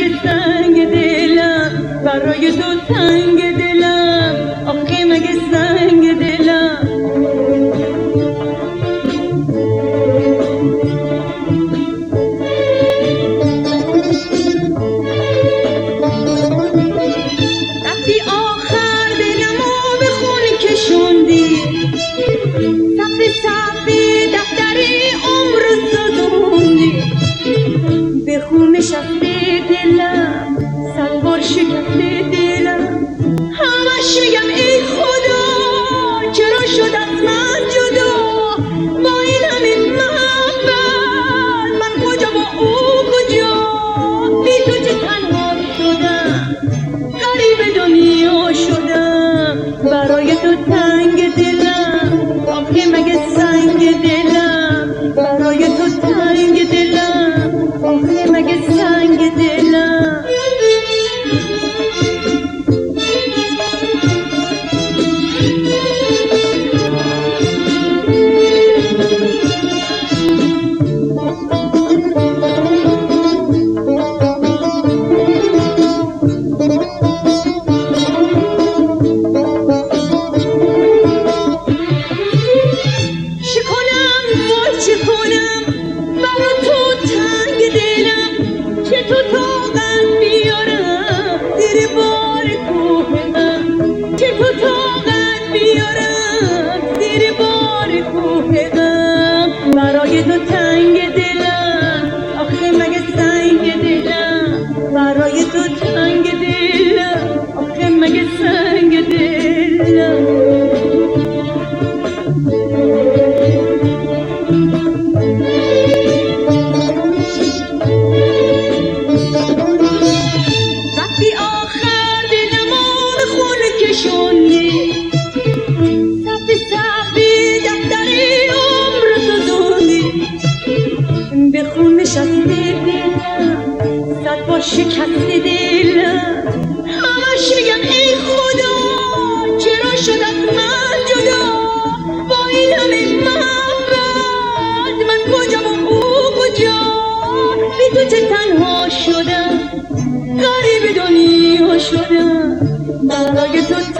مگه سنگ دلم برای تو تنگ دلم، آخه مگه سنگ دلم. وقتی آخر دلمو به خون کشوندی، صفحه صفحه دفتری عمر سوزوندی، به خون شسته دلم صد بار شکسته دلم. همش میگم ای خدا چرا شد از من جدا، با این همه محبت من کجا با او کجا، بی تو چه تنها شدم غریب دنیا شدم، برای تو تنگ دلم، آخه مگه سنگ دلم، برای تو تنگ دلم، آخه مگه سنگ دلم. برای تو تنگ دلم، آخه مگه سنگ دلم، برای تو تنگ دلم، آخه مگه سنگ دلم. وقتی آخر دلمو به خون کشوندی، صفحه صفحه دفتری عمر سوزوندی، به خون نشسته دلم صد بار شکسته دلم. همش میگم ای خدا چرا شد از من جدا، با این همه محبت من کجا با او کجا، بی تو چه تنها شدم غریب دنیا شدم، برای تو